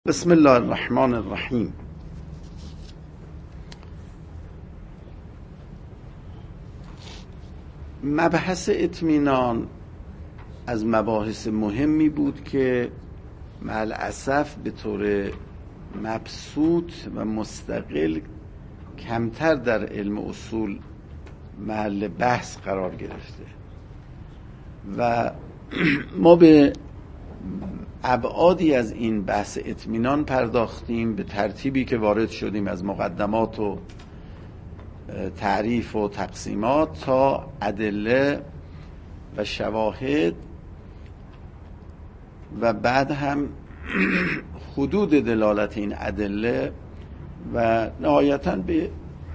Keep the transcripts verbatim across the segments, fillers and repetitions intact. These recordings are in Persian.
بسم الله الرحمن الرحیم. مبحث اطمینان از مباحث مهمی بود که مع الاسف به طور مبسوط و مستقل کمتر در علم اصول محل بحث قرار گرفته و ما به ابعادی از این بحث اطمینان پرداختیم به ترتیبی که وارد شدیم از مقدمات و تعریف و تقسیمات تا ادله و شواهد و بعد هم حدود دلالت این ادله و نهایتاً به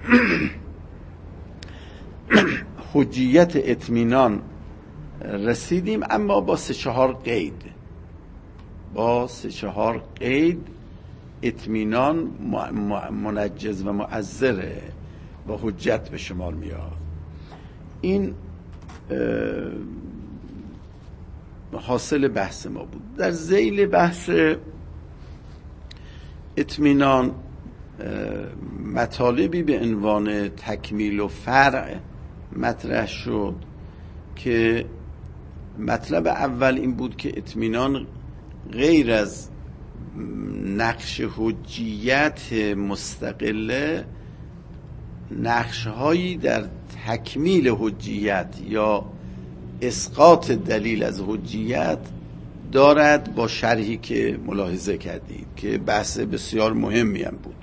حجیت اطمینان رسیدیم، اما با سه چهار قید با سه چهار قید اطمینان منجز و مؤثره با حجت به شمار میاد. این حاصل بحث ما بود. در ذیل بحث اطمینان مطالبی به عنوان تکمیل و فرع مطرح شد که مطلب اول این بود که اطمینان غیر از نقش حجیت مستقله نقش‌هایی در تکمیل حجیت یا اسقاط دلیل از حجیت دارد، با شرحی که ملاحظه کردید که بحث بسیار مهمی هم بود.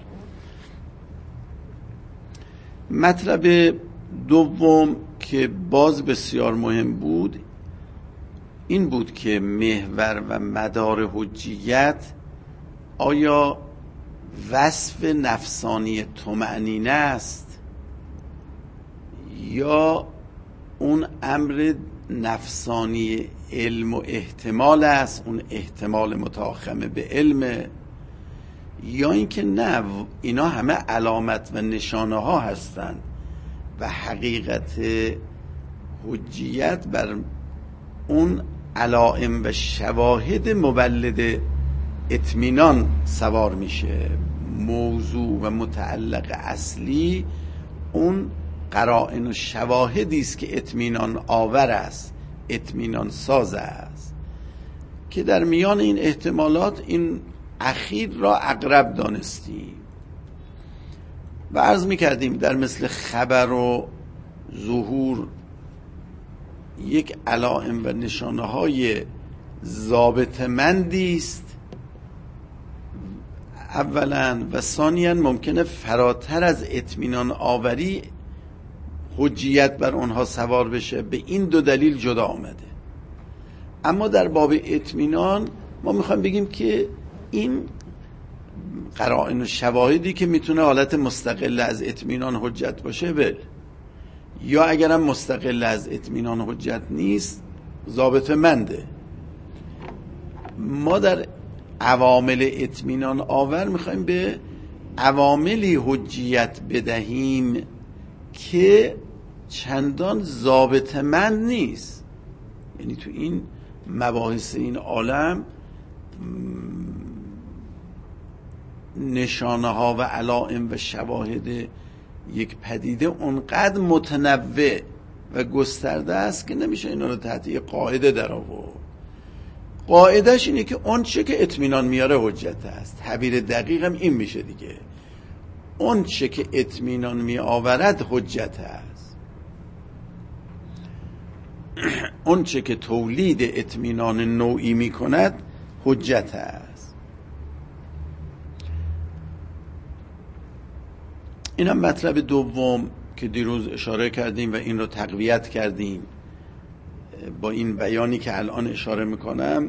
مطلب دوم که باز بسیار مهم بود این بود که محور و مدار حجیت آیا وصف نفسانی طمأنینه است یا اون امر نفسانی علم و احتمال است، اون احتمال متاخمه به علم، یا اینکه نه اینا همه علامت و نشانه ها هستند و حقیقت حجیت بر اون علائم و شواهد مولد اطمینان سوار میشه. موضوع و متعلق اصلی اون قرائن و شواهدی است که اطمینان آور است، اطمینان ساز است، که در میان این احتمالات این اخیر را اقرب دانستیم و عرض میکردیم در مثل خبر و ظهور یک علائم و نشانه های ضابطه‌مندی است اولا، و ثانیاً ممکنه فراتر از اطمینان آوری حجیت بر اونها سوار بشه. به این دو دلیل جدا آمده. اما در باب اطمینان ما میخوایم بگیم که این قرائن و شواهدی که میتونه حالت مستقل از اطمینان حجت باشه بل، یا اگرم مستقل از اطمینان حجت نیست ضابطه منده. ما در عوامل اطمینان آور میخوایم به عواملی حجیت بدهیم که چندان ضابطه مند نیست. یعنی تو این مباحث این عالم نشانه ها و علائم و شواهد یک پدیده اونقدر متنوع و گسترده است که نمیشه اینا رو تحت یک قاعده در آورد. قاعدهش اینه که اون چه که اطمینان میاره حجت است. تعبیر دقیق هم این میشه دیگه، اون چه که اطمینان می آورد حجت است. اون چه که تولید اطمینان نوعی می کند حجت است. این هم مطلب دوم که دیروز اشاره کردیم و این رو تقویت کردیم با این بیانی که الان اشاره میکنم.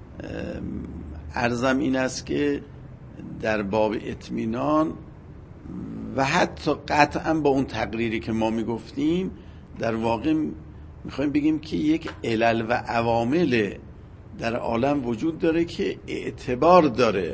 عرضم این است که در باب اطمینان و حتی قطعا با اون تقریری که ما میگفتیم در واقع میخوایم بگیم که یک علل و عوامل در عالم وجود داره که اعتبار داره،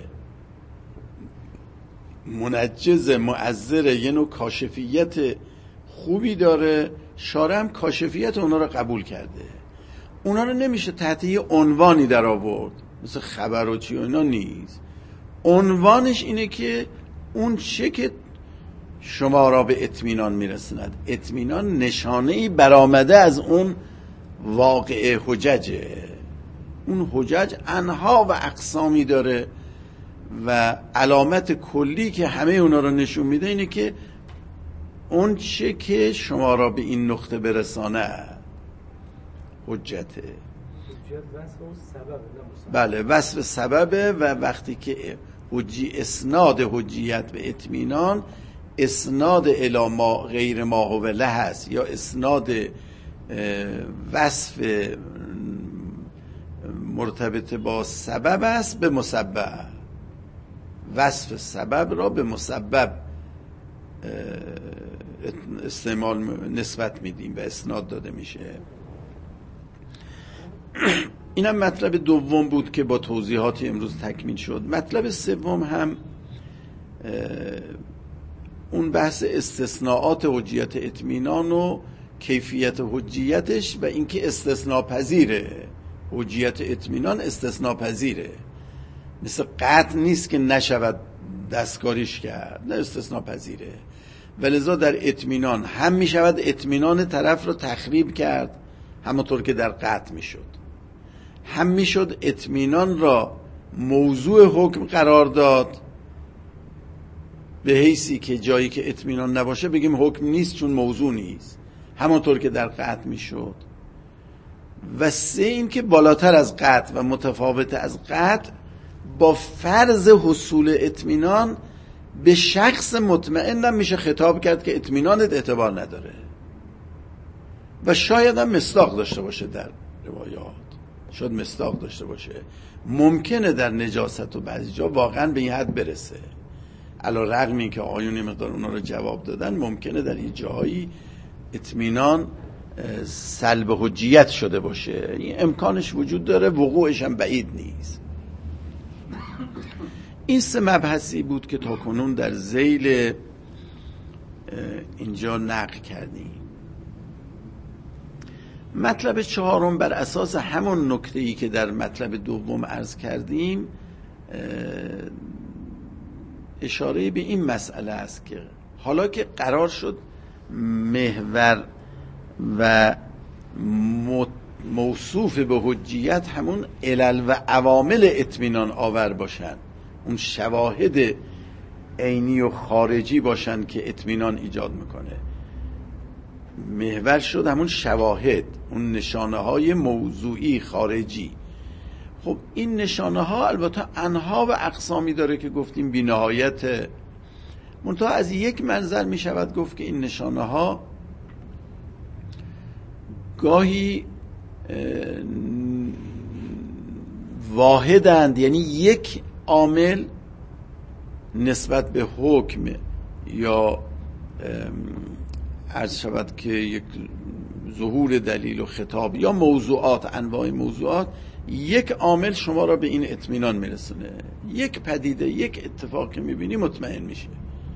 منجز مؤثر، یه نوع کاشفیت خوبی داره. شارع هم کاشفیت اونا رو قبول کرده. اونا رو نمیشه تحت یه عنوانی در آورد مثل خبر و چی و اینا نیست. عنوانش اینه که اون چه که شما را به اطمینان میرسوند. اطمینان نشانه‌ای برآمده از اون واقعه حججه. اون حجج انها و اقسامی داره و علامت کلی که همه اونا رو نشون میده اینه که اون چه که شما را به این نقطه برسانه حجته. بله وصف سببه و وقتی که حجی اسناد حجیت به اطمینان اسناد الی ما غیر ما هو له هست یا اسناد وصف مرتبط با سبب است به مسبب، وصف سبب را به مسبب استعمال نسبت میدیم و اسناد داده میشه. اینم مطلب دوم بود که با توضیحاتی امروز تکمیل شد. مطلب سوم هم اون بحث استثناءات حجیت اطمینان و کیفیت حجیتش و اینکه استثناء پذیره. حجیت اطمینان استثناء پذیره، مثل قطع نیست که نشود دستکاریش کرد، نه استثناء پذیره. ولذا در اطمینان هم می شود اطمینان طرف رو تخریب کرد همونطور که در قطع می شد، هم می شد اطمینان را موضوع حکم قرار داد به حیثی که جایی که اطمینان نباشه بگیم حکم نیست چون موضوع نیست، همونطور که در قطع می شد. و سه این که بالاتر از قطع و متفاوت از قطع با فرض حصول اطمینان به شخص مطمئن میشه خطاب کرد که اطمینانت اعتبار نداره و شاید هم مصداق داشته باشه. در روایات شاید مصداق داشته باشه، ممکنه در نجاست و بعضی جا واقعا به این حد برسه، علی رغم این که آیون مقدار اونا رو جواب دادن ممکنه در این جاهایی اطمینان سلب حجیت شده باشه. این امکانش وجود داره، وقوعش هم بعید نیست. این سه مبحثی بود که تا کنون در ذیل اینجا نقل کردیم. مطلب چهارم بر اساس همون نکته‌ای که در مطلب دوم عرض کردیم اشاره به این مسئله است که حالا که قرار شد محور و موصوف به حجیت همون علل و عوامل اطمینان آور باشن، اون شواهد عینی و خارجی باشن که اطمینان ایجاد میکنه، محور شد همون شواهد، اون نشانه های موضوعی خارجی. خب این نشانه ها البته انها و اقسامی داره که گفتیم بی نهایت، منتها از یک منظر می شود گفت که این نشانه ها گاهی واحدند، یعنی یک عامل نسبت به حکم یا عرض شود که یک ظهور دلیل و خطاب یا موضوعات، انواع موضوعات، یک عامل شما را به این اطمینان میرسونه، یک پدیده، یک اتفاق که میبینی مطمئن میشه.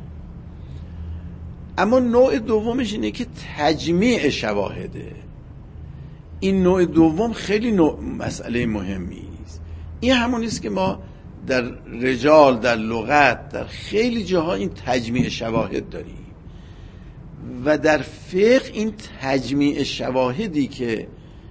اما نوع دومش اینه که تجمیع شواهده. این نوع دوم خیلی نوع مسئله مهمی است. این همون است که ما در رجال، در لغت، در خیلی جاها این تجمیع شواهد داریم و در فقه این تجمیع شواهدی که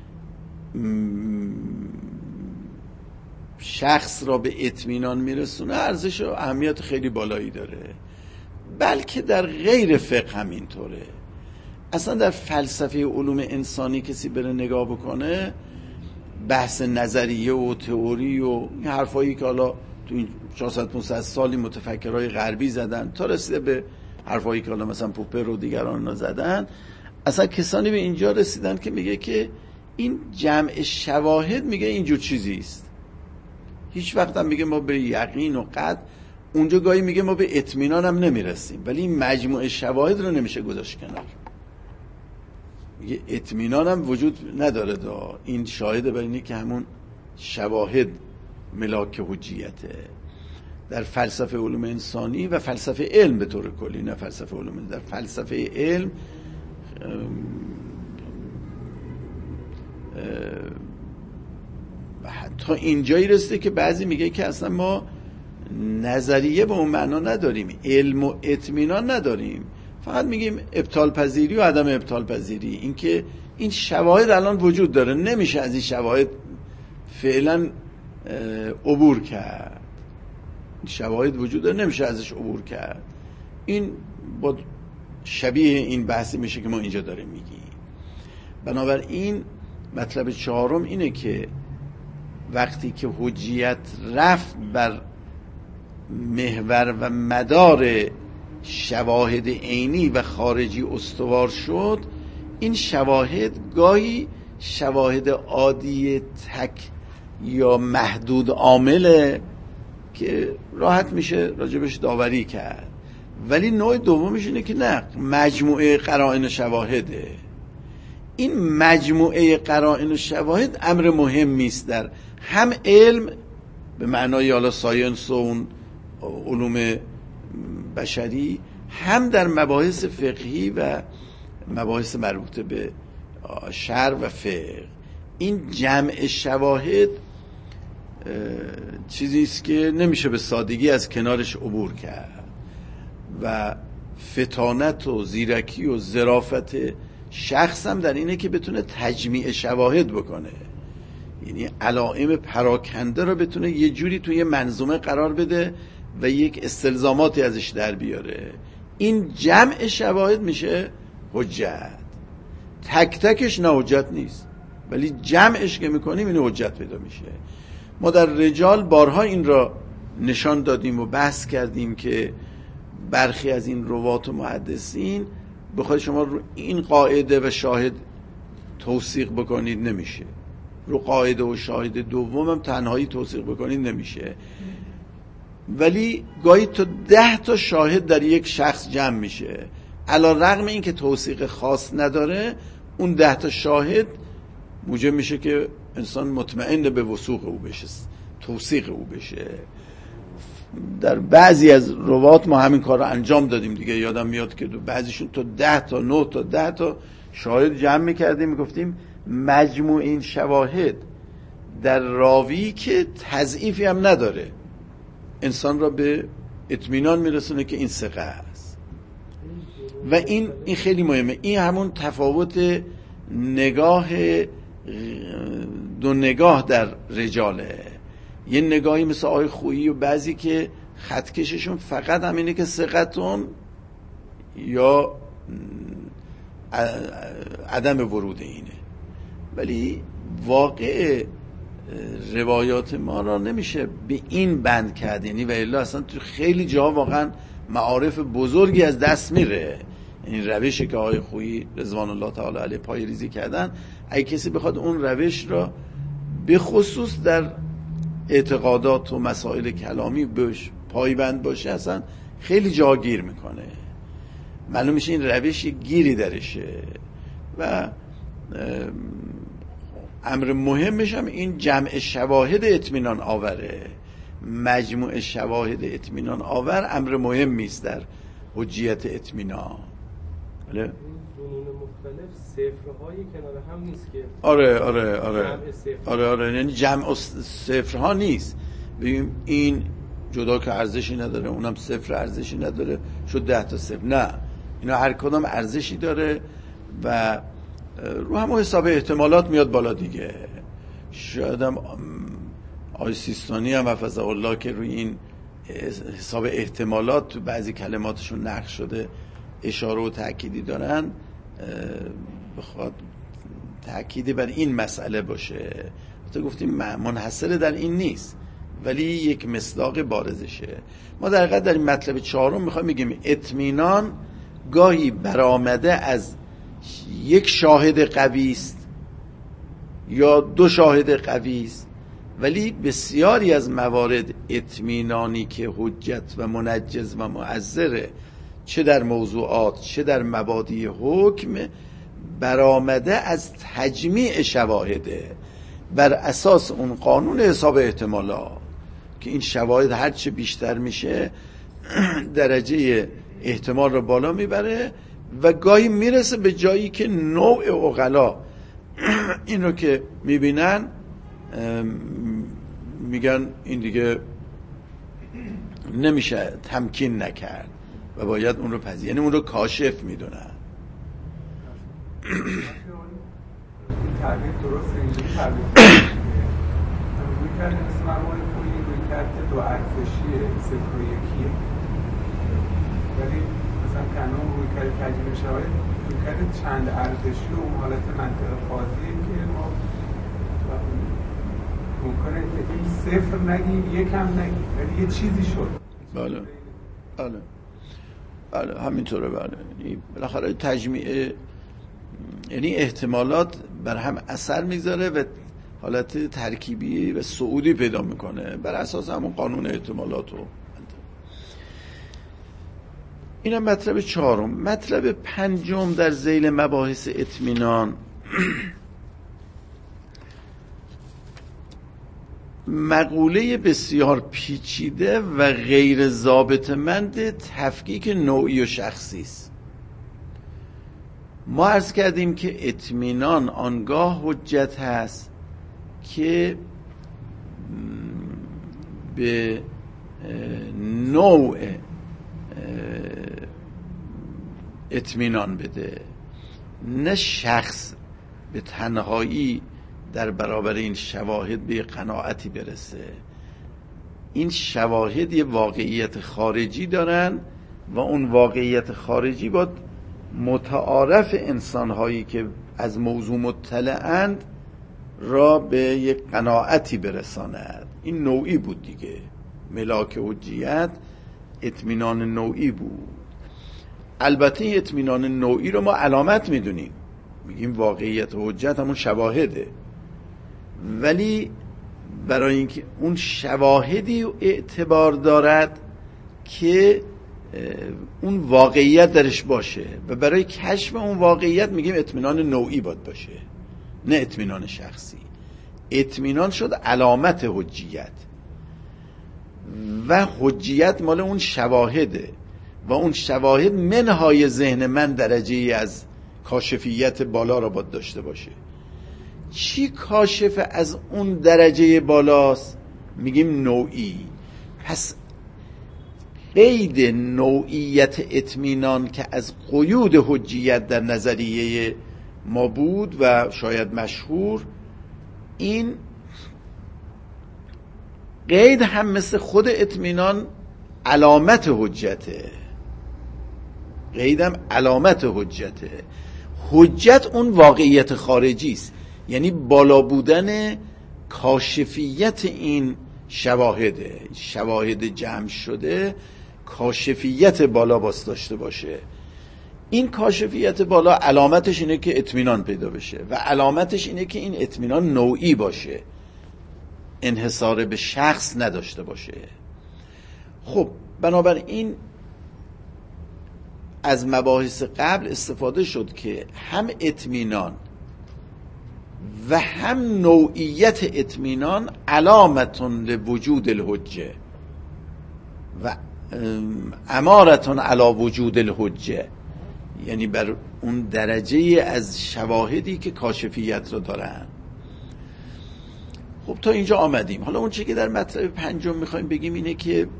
شخص را به اطمینان میرسونه ارزش و اهمیت خیلی بالایی داره، بلکه در غیر فقه هم اینطوره. اصلا در فلسفه علوم انسانی کسی بره نگاه بکنه، بحث نظریه و تئوری و این حرفایی که حالا تو این چهارصد پانصد سالی متفکرای غربی زدن تا رسیده به حرفایی که حالا مثلا پوپر و دیگران زدن، اصلا کسانی به اینجا رسیدن که میگه که این جمع شواهد میگه اینجور چیزی است. هیچ وقت هم میگه ما به یقین و قطع، اونجا گاهی میگه ما به اطمینان هم نمیرسیم، ولی این مجموعه شواهد رو نمیشه گذاشت کنار. میگه اطمینان هم وجود نداره دا. این شاهده بر اینه که همون شواهد ملاک حجیته. در فلسفه علوم انسانی و فلسفه علم به طور کلی، نه فلسفه علوم، در فلسفه علم حتی اینجایی رسیده که بعضی میگه که اصلا ما نظریه به اون معنا نداریم، علم و اطمینان نداریم، فقط میگیم ابطال پذیری و عدم ابطال پذیری. اینکه این شواهد الان وجود داره، نمیشه از این شواهد فعلا عبور کرد. شواهد وجود داره، نمیشه ازش عبور کرد. این با شبیه این بحثی میشه که ما اینجا داریم میگیم. بنابراین مطلب چهارم اینه که وقتی که حجیت رفت بر محور و مدار شواهد عینی و خارجی استوار شد، این شواهد گاهی شواهد عادی تک یا محدود عامله که راحت میشه راجبش داوری کرد، ولی نوع دومش اینه که نه، مجموعه قرائن و شواهده. این مجموعه قرائن و شواهد امر مهمی است در هم علم به معنای حالا ساینس و اون علوم بشری، هم در مباحث فقهی و مباحث مربوط به شرع و فقه. این جمع شواهد چیزی است که نمیشه به سادگی از کنارش عبور کرد و فطانت و زیرکی و ظرافت شخص هم در اینه که بتونه تجمیع شواهد بکنه، یعنی علائم پراکنده رو بتونه یه جوری توی منظومه قرار بده و یک استلزاماتی ازش در بیاره. این جمع شواهد میشه حجت. تک تکش نه حجت نیست، ولی جمعش که میکنیم این حجت پیدا میشه. ما در رجال بارها این را نشان دادیم و بحث کردیم که برخی از این روات و محدثین بخواید شما رو این قاعده و شاهد توثیق بکنید نمیشه، رو قاعده و شاهد دوم هم تنهایی توثیق بکنید نمیشه، ولی گاهی تا ده تا شاهد در یک شخص جمع میشه. علی رغم این که توثیق خاص نداره، اون ده تا شاهد موجب میشه که انسان مطمئن به وثوق او بشه، توثیق او بشه. در بعضی از روات ما همین کار رو انجام دادیم دیگه، یادم میاد که بعضیشون تا ده تا نه تا ده تا شاهد جمع میکردیم، میگفتیم مجموع این شواهد در راوی که تضعیفی هم نداره انسان را به اطمینان میرسونه که این ثقه است. و این این خیلی مهمه. این همون تفاوت نگاه دو نگاه در رجاله. یه نگاهی مثل آقای خویی و بعضی که خطکششون فقط همینه که ثقتون یا عدم ورود اینه، ولی واقع روایات ما را نمیشه به این بند کرد، یعنی و الا اصلا تو خیلی جا واقعا معارف بزرگی از دست میره. این روشی که آقای خویی رضوان الله تعالی علیه پای ریزی کردن، اگه کسی بخواد اون روش را به خصوص در اعتقادات و مسائل کلامی بهش پایبند باشه، اصلا خیلی جا گیر میکنه. معلوم میشه این روش گیری درشه و امر مهمش هم این جمع شواهد اطمینان آوره. مجموع شواهد اطمینان آور امر مهمی است در حجیت اطمینان. بله؟ این فنون مختلف صفرهای کنار هم نیست که آره آره آره آره آره یعنی جمع صفرها نیست. ببین این جدا که ارزشی نداره، اونم صفر ارزشی نداره، شد ده تا صفر. نه، اینا هر کدام ارزشی داره و رو همون حساب احتمالات میاد بالا دیگه. شاید هم آی سیستانی هم حفظه الله که روی این حساب احتمالات تو بعضی کلماتشون نقش شده اشاره و تأکیدی دارن، بخواد تأکیدی بر این مسئله باشه. تو گفتیم منحصر در این نیست، ولی یک مصداق بارزشه. ما در حقیقت در این مطلب چهارم میخوایم بگیم اطمینان گاهی برآمده از یک شاهد قوی است یا دو شاهد قوی است، ولی بسیاری از موارد اطمینانی که حجت و منجز و معذره، چه در موضوعات چه در مبادی حکم، برآمده از تجمیع شواهده بر اساس اون قانون حساب احتمالات که این شواهد هرچه بیشتر میشه درجه احتمال رو بالا میبره و گاهی میرسه به جایی که نوع عقلا این رو که میبینن میگن این دیگه نمیشه تمکین نکرد و باید اون رو پذیر، یعنی اون رو کاشف میدونن. این تعبیر درسته، اینجوری تعبیر روی کرده مثل مرموهای پولی روی کرده دو ارزشیه، صفر و یکیه، ولی مثلا کنون روی کرده تجربه شواهد روی کرده چند ارزشی و اون حالت منطق خاضیه که ما ممکنه این صفر نگیم یک هم نگیم ولی یه چیزی شد. بله بله بله همینطوره. بله بالاخره تجمیع یعنی احتمالات بر هم اثر میذاره و حالت ترکیبی و صعودی پیدا میکنه بر اساس همون قانون احتمالات. و اینم مطلب چهارم. مطلب پنجم در ذیل مباحث اطمینان مقوله بسیار پیچیده و غیر ضابطه‌مند تفکیک نوعی و شخصی است. ما عرض کردیم که اطمینان آنگاه حجت هست که به نوع اطمینان بده، نه شخص به تنهایی در برابر این شواهد به قناعتی برسه. این شواهد یه واقعیت خارجی دارن و اون واقعیت خارجی باید متعارف انسانهایی که از موضوع مطلعند را به یک قناعتی برساند. این نوعی بود دیگه، ملاک حجیت اطمینان نوعی بود. البته این اطمینان نوعی رو ما علامت میدونیم، میگیم واقعیت حجت همون شواهده، ولی برای اینکه اون شواهدی اعتبار دارد که اون واقعیت درش باشه و برای کشف اون واقعیت میگیم اطمینان نوعی باید باشه، نه اطمینان شخصی. اطمینان شد علامت حجیت و حجیت مال اون شواهده و اون شواهد منهای ذهن من درجه ای از کاشفیت بالا را باید داشته باشه. چی کاشف از اون درجه بالاست؟ میگیم نوعی. پس قید نوعیت اطمینان که از قیود حجیت در نظریه ما بود و شاید مشهور، این قید هم مثل خود اطمینان علامت حجته. قیدم علامت حجته. حجت اون واقعیت خارجی است، یعنی بالا بودن کاشفیت این شواهده. شواهد جمع شده کاشفیت بالا باست داشته باشه. این کاشفیت بالا علامتش اینه که اطمینان پیدا بشه و علامتش اینه که این اطمینان نوعی باشه، انحصار به شخص نداشته باشه. خب بنابراین از مباحث قبل استفاده شد که هم اطمینان و هم نوعیت اطمینان علامتون لوجود الحجه و امارتون علی وجود الحجه، یعنی بر اون درجه از شواهدی که کاشفیت رو دارن. خب تا اینجا آمدیم. حالا اون چیزی که در مطلب پنجم میخوایم بگیم اینه که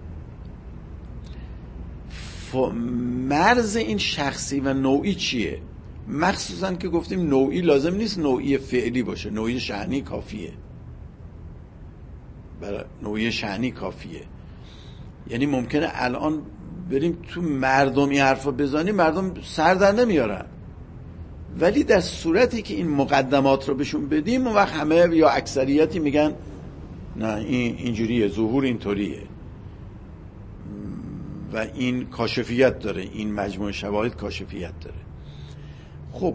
مرز این شخصی و نوعی چیه؟ مخصوصا که گفتیم نوعی لازم نیست نوعی فعلی باشه، نوعی شأنی کافیه. برای نوعی شأنی کافیه. یعنی ممکنه الان بریم تو مردمی حرفا بزنیم، مردم سر در نمیارن، ولی در صورتی که این مقدمات رو بهشون بدیم اون وقت همه یا اکثریتی میگن نه این اینجوریه، ظهور اینطوریه و این کاشفیت داره، این مجموعه شواهد کاشفیت داره. خب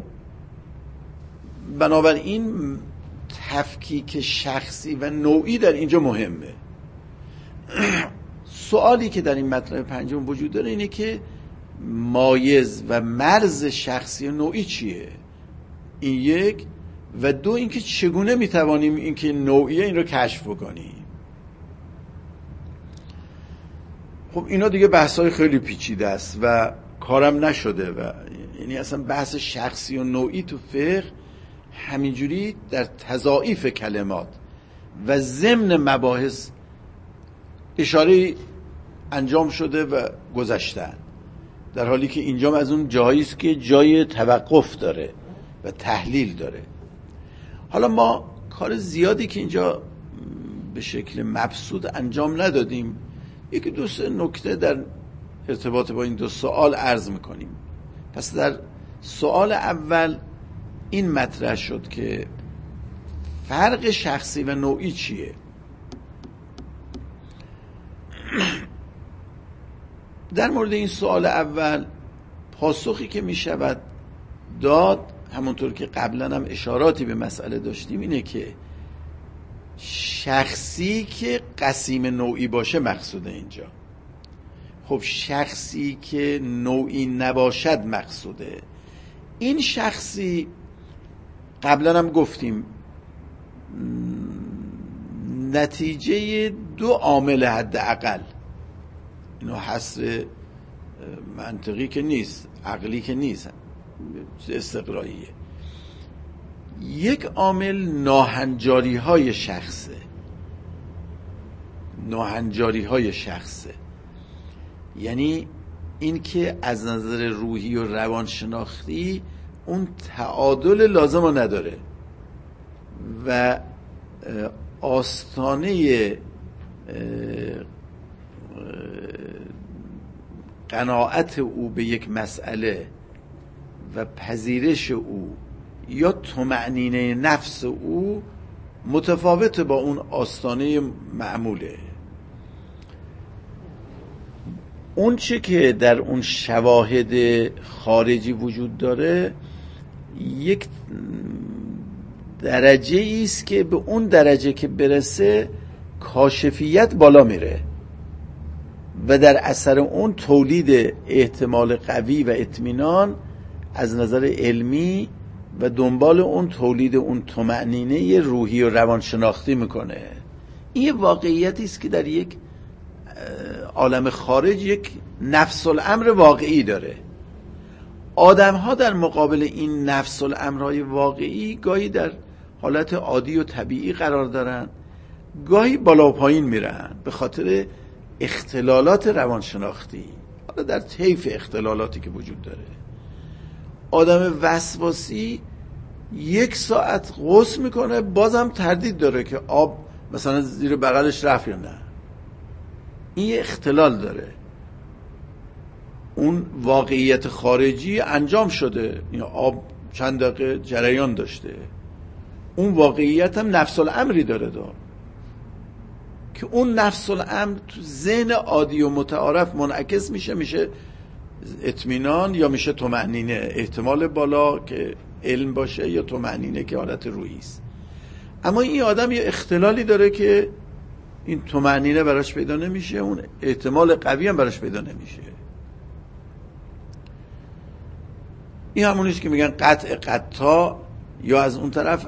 بنابراین تفکیک شخصی و نوعی در اینجا مهمه. سوالی که در این مطلب پنجم وجود داره اینه که مایز و مرز شخصی و نوعی چیه؟ این یک. و دو اینکه چگونه میتوانیم اینکه نوعیه این رو کشف بکنیم. خب اینا دیگه بحثای خیلی پیچیده است و کارم نشده و یعنی اصلا بحث شخصی و نوعی تو فقه همینجوری در تضاعیف کلمات و ضمن مباحث اشاره انجام شده و گذشتن، در حالی که اینجا از اون جایی است که جای توقف داره و تحلیل داره. حالا ما کار زیادی که اینجا به شکل مبسوط انجام ندادیم، یکی دو سه نکته در ارتباط با این دو سوال عرض میکنیم. پس در سوال اول این مطرح شد که فرق شخصی و نوعی چیه؟ در مورد این سوال اول پاسخی که می شود داد، همونطور که قبلا هم اشاراتی به مسئله داشتیم، اینه که شخصی که قسیم نوعی باشه مقصوده اینجا. خب شخصی که نوعی نباشد مقصوده. این شخصی قبلا هم گفتیم نتیجه دو عامل حداقل، اینو حصر منطقی که نیست، عقلی که نیست، استقراییه. یک عامل ناهنجاری های شخصه، ناهنجاری های شخصه یعنی این که از نظر روحی و روانشناختی اون تعادل لازم رو نداره و آستانه قناعت او به یک مسئله و پذیرش او یا طمأنینه نفس او متفاوت با اون آستانه معموله. اون چه که در اون شواهد خارجی وجود داره یک درجه است که به اون درجه که برسه کاشفیت بالا میره و در اثر اون تولید احتمال قوی و اطمینان از نظر علمی و دنبال اون تولید اون طمأنینه روحی و روانشناختی میکنه. این واقعیتی است که در یک عالم خارج یک نفس الامر واقعی داره. آدم ها در مقابل این نفس الامرهای واقعی گاهی در حالت عادی و طبیعی قرار دارن، گاهی بالا و پایین میرن به خاطر اختلالات روانشناختی. حالا در طیف اختلالاتی که وجود داره، آدم وسواسی یک ساعت غسل میکنه بازم تردید داره که آب مثلا زیر بغلش رفت یا نه. این یه اختلال داره. اون واقعیت خارجی انجام شده، این آب چند دقیقه جریان داشته، اون واقعیت هم نفس الامری داره دار که اون نفس الامر تو ذهن عادی و متعارف منعکس میشه، میشه اطمینان یا میشه طمأنینه، احتمال بالا که علم باشه یا طمأنینه که حالت روحی است. اما این آدم یه اختلالی داره که این طمأنینه براش پیدا نمیشه، اون احتمال قوی هم براش پیدا نمیشه. این همونیست که میگن قطع قطع، یا از اون طرف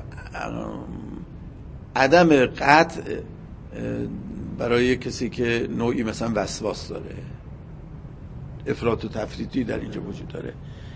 عدم قطع برای کسی که نوعی مثلا وسواس داره، افراط و تفریطی در اینجا وجود داره،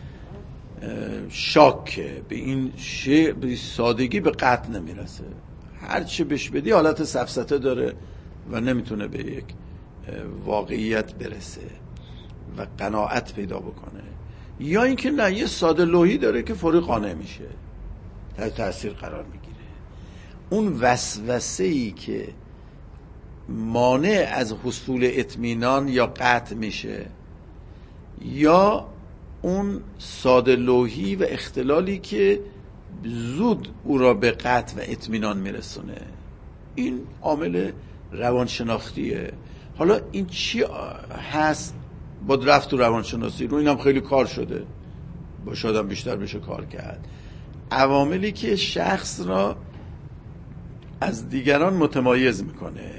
شاک به این شی به سادگی به قطع نمیرسه، هر چی بهش بدی حالت سفسطه داره و نمیتونه به یک واقعیت برسه و قناعت پیدا بکنه. یا اینکه نه، یه ساده لوحی داره که فوری قانع میشه، تحت تاثیر قرار میگیره. اون وسوسه‌ای که مانع از حصول اطمینان یا قطع میشه، یا اون ساده لوحی و اختلالی که زود او را به قطع و اطمینان میرسونه، این عامل روانشناختیه. حالا این چی هست؟ با رفت تو روانشناسی رو اینم خیلی کار شده، با شادم بیشتر بشه کار کرد. عواملی که شخص را از دیگران متمایز میکنه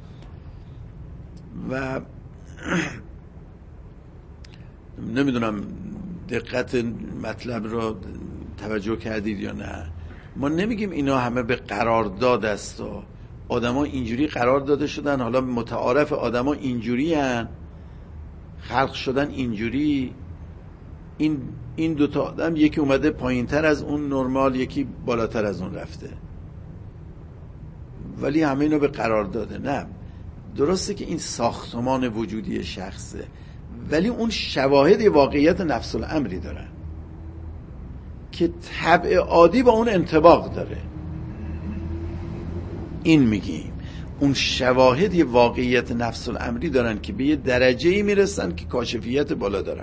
و نمیدونم دقت مطلب را توجه کردید یا نه. ما نمیگیم اینا همه به قرارداد است و آدما اینجوری قرار داده شدن، حالا متعارف آدما اینجوری هن، خلق شدن اینجوری. این این دو تا آدم یکی اومده پایینتر از اون نرمال، یکی بالاتر از اون رفته، ولی همه اینو به قرار داده. نه، درسته که این ساختمان وجودی شخصه، ولی اون شواهد واقعیت نفس الامری دارن که طبع عادی با اون انطباق داره. این میگیم اون شواهد واقعیت نفس الامری دارن که به یه درجه‌ای میرسن که کاشفیت بالا دارن.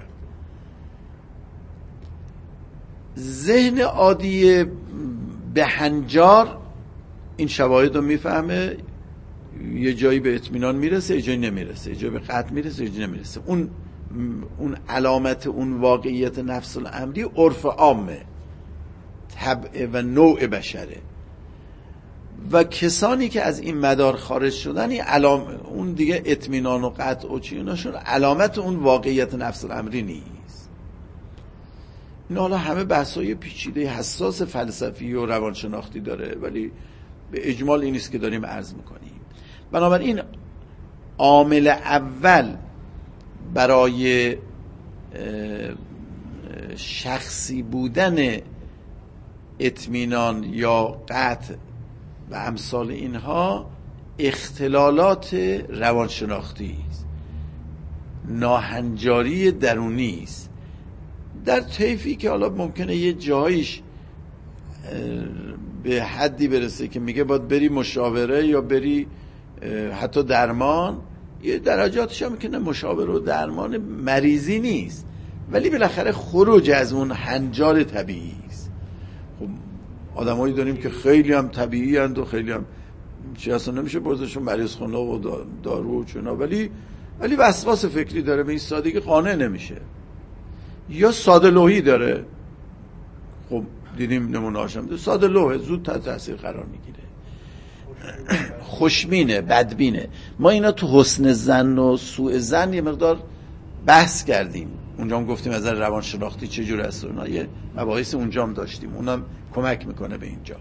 ذهن عادی بهنجار این شواهد رو میفهمه، یه جایی به اطمینان میرسه، یه جایی نمیرسه، یه جایی به قطع میرسه، یه جایی نمیرسه. اون اون علامت اون واقعیت نفس الامری عرف عامه، طبع و نوع بشره. و کسانی که از این مدار خارج شدن، این علام اون دیگه اطمینان و قطع و چیناشون علامت اون واقعیت نفس الامری نیست. این حالا همه بحثای پیچیده حساس فلسفی و روانشناختی داره، ولی به اجمال این نیست که داریم عرض میکنیم. بنابراین عامل اول برای شخصی بودن اطمینان یا قطع و امثال اینها اختلالات روانشناختی است، ناهنجاری درونی است، در طیفی که حالا ممکنه یه جایش به حدی برسه که میگه باید بری مشاوره یا بری حتی درمان. یه درجاتش هم که نه مشاوره و درمان مریضی نیست، ولی بالاخره خروج از اون هنجار طبیعی است. خب آدمایی داریم که خیلی هم طبیعی اند و خیلی هم چی اصلا نمیشه بردشون مریض خونه و دارو و چنا، ولی ولی وسواس فکری داره، به این سادگی قانع نمیشه. یا ساده لوحی داره، خب دیدیم نمونه هاشم ساده لوحه، زود تحت تاثیر قرار میگیره. خوشبینه، بدبینه. ما اینا تو حسن ظن و سوء ظن یه مقدار بحث کردیم، اونجا هم گفتیم از روانشناختی چجور است، اونا یه مباحث اونجا هم داشتیم، اونم کمک میکنه به اینجا.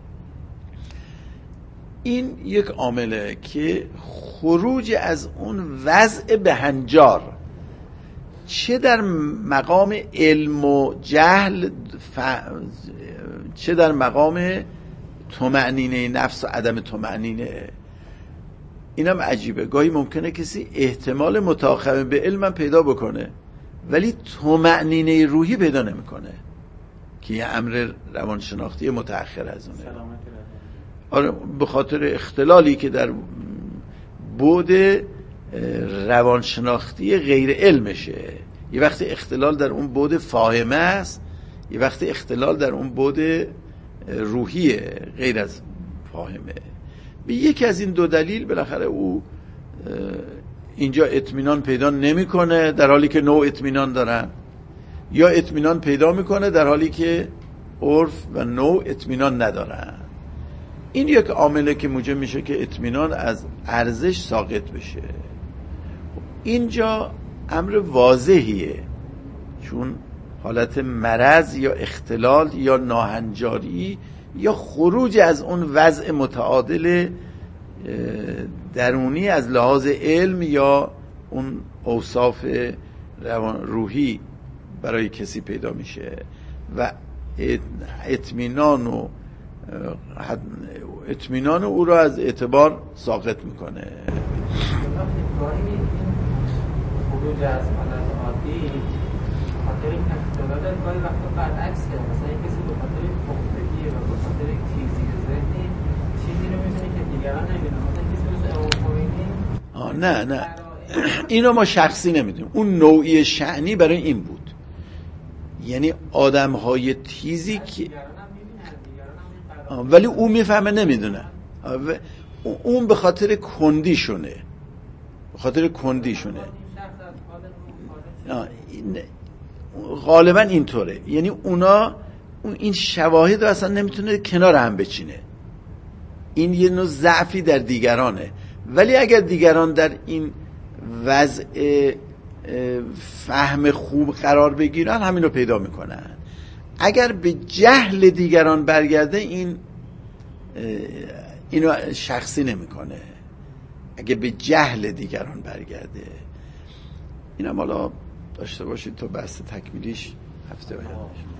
این یک عامله که خروج از اون وضع بهنجار، چه در مقام علم و جهل ف... چه در مقام طمأنینه نفس و عدم طمأنینه. اینم عجیبه، گاهی ممکنه کسی احتمال متأخر به علم پیدا بکنه ولی طمأنینه روحی پیدا نمیکنه که یه امر روانشناختی متأخر از اونه. آره، به خاطر اختلالی که در بعد روانشناختی غیر علمشه. یه وقتی اختلال در اون بعد فاهمه است، یه وقتی اختلال در اون بعد روحیه غیر از فاهمه. به یکی از این دو دلیل بالاخره او اینجا اطمینان پیدا نمیکنه در حالی که نوع اطمینان دارن، یا اطمینان پیدا میکنه در حالی که عرف و نوع اطمینان ندارن. این یک عامله که موجب میشه که اطمینان از ارزش ساقط بشه. اینجا امر واضحیه، چون حالت مرض یا اختلال یا ناهنجاری یا خروج از اون وضع متعادل درونی از لحاظ علم یا اون اوصاف روان روحی برای کسی پیدا میشه و اطمینان و اطمینان او رو از اعتبار ساقط میکنه. خروج از حالت عادی خاطر این اختلالات گاهی وقتا برعکسه، مثلا این کسی به خاطر پختگی و به خاطر تیزی ذهنی چیزی رو می‌بینه که دیگران نمی‌بینن. مثلا کسی مثل امام خمینی آه نه نه اینو ما شخصی نمیدونیم، اون نوعی شأنی برای این بود، یعنی آدم‌های تیزی که ولی اون میفهمه نمیدونه، اون به خاطر کندیشونه، به خاطر کندیشونه غالبا اینطوره. یعنی اونا این شواهد رو اصلا نمیتونه کنار هم بچینه. این یه نوع ضعفی در دیگرانه، ولی اگر دیگران در این وضع فهم خوب قرار بگیرن همین رو پیدا میکنن. اگر به جهل دیگران برگرده این اینو شخصی نمیکنه. اگه به جهل دیگران برگرده، اینم حالا داشته باشید تا بحث تکمیلیش هفته بعد.